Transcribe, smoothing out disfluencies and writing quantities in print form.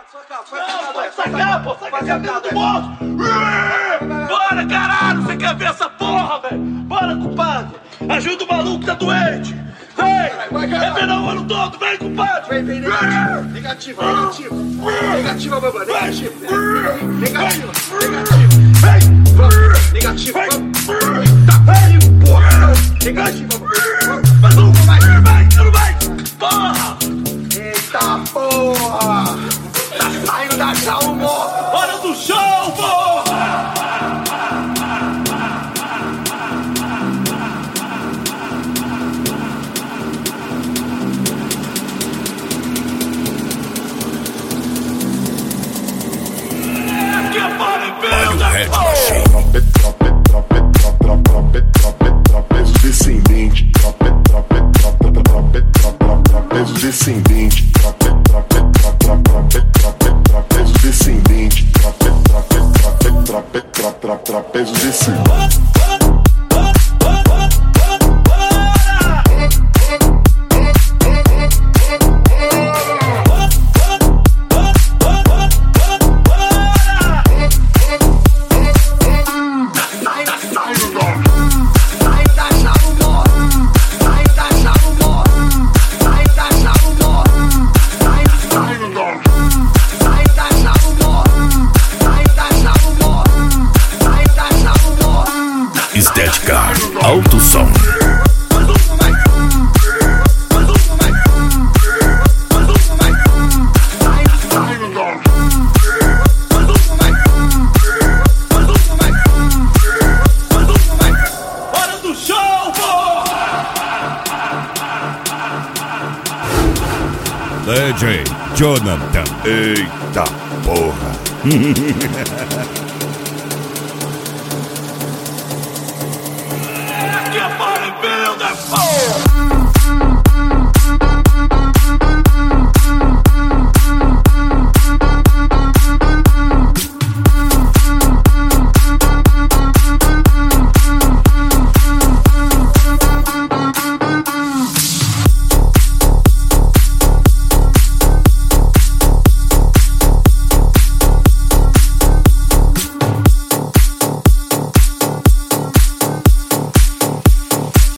Sai cá, pô, sai cá do monstro! Bora, caralho, você quer ver essa porra, velho? Bora, compadre! Ajuda o maluco que tá doente! Vem! É ver o ano todo, vem, compadre! Vem, negativo, babá, negativo! Tá pariu, porra! Negativo, mais um, vai! Porra! Eita porra! Tá saindo da jaula, hora do show, porra! Trapezo descendente, trapezo descendente, trapezo descendente, trapezo descendente. Estética Alto Som. Hora do show, DJ Jonathan. Eita porra.